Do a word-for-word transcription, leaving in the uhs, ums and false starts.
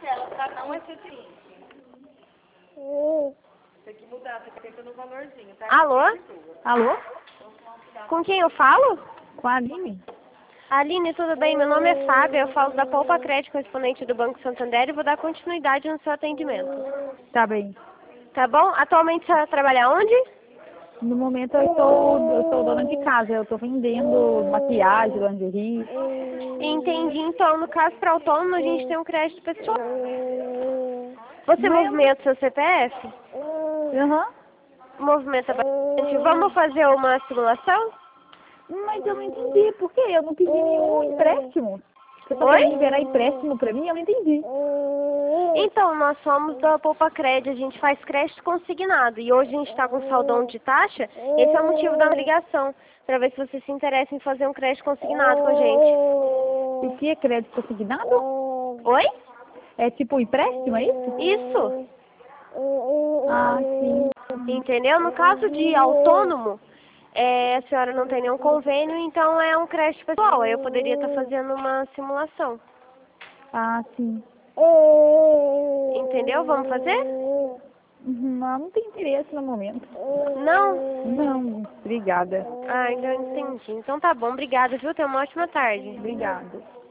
parcela para não excessivo. Tem que mudar, você tenta no valorzinho, tá? Alô? Alô? Com quem eu falo? Com a Aline? Aline, tudo bem? Meu nome é Fábio, eu falo da Poupa Crédito, correspondente do Banco Santander, e vou dar continuidade no seu atendimento. Tá bem. Tá bom? Atualmente você trabalha onde? No momento eu estou, eu sou dona de casa, eu estou vendendo maquiagem, lingerie. Entendi. Então, no caso para autônomo, a gente tem um crédito pessoal. Você Não. movimenta seu C P F? Aham. Movimenta bastante. Vamos fazer uma simulação? Mas eu não entendi, por quê? Eu não pedi nenhum empréstimo. Você está Oi? querendo liberar empréstimo para mim? Eu não entendi. Então, nós somos da Poupa Crédito, a gente faz crédito consignado e hoje a gente está com saldão de taxa. Esse é o motivo da ligação, para ver se você se interessa em fazer um crédito consignado com a gente. E o que é crédito consignado? Oi? É tipo um empréstimo, é isso? Isso. Ah, sim. Entendeu? No caso de autônomo, é, a senhora não tem nenhum convênio, então é um crédito pessoal. Aí eu poderia estar fazendo uma simulação. Ah, sim. Entendeu? Vamos fazer? Uhum, mas não tem interesse no momento. Não? Não, obrigada. Ah, então eu entendi. Então tá bom, obrigada, viu? Tenha uma ótima tarde. Obrigada.